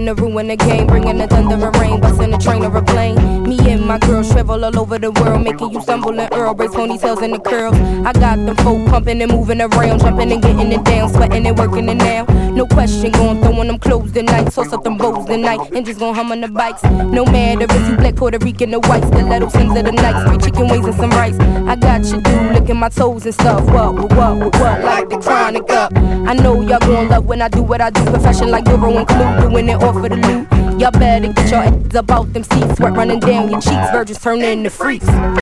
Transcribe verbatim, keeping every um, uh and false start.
to ruin the game, bringing the thunder and rain, busting a train or a plane. Me and my girls travel all over the world, making you stumble and earl, braids, ponytails, and the curls. I got them folk pumping and moving around, jumping and getting it down, sweating and working it now. No question, going throwing them clothes tonight, toss up them bows tonight, and just gon' hum on the bikes. No matter if you black, Puerto Rican, or white, stiletto sins of the night, three chicken wings and some rice. I got you, dude, licking my toes and stuff. What, what, what, what, what, like the chronic up. I know y'all gon' love when I do what I do, profession like Euro and Clue, doing it all for the loot. Y'all better get your ass about them seats, sweat running down your cheeks, virgins turning into freaks.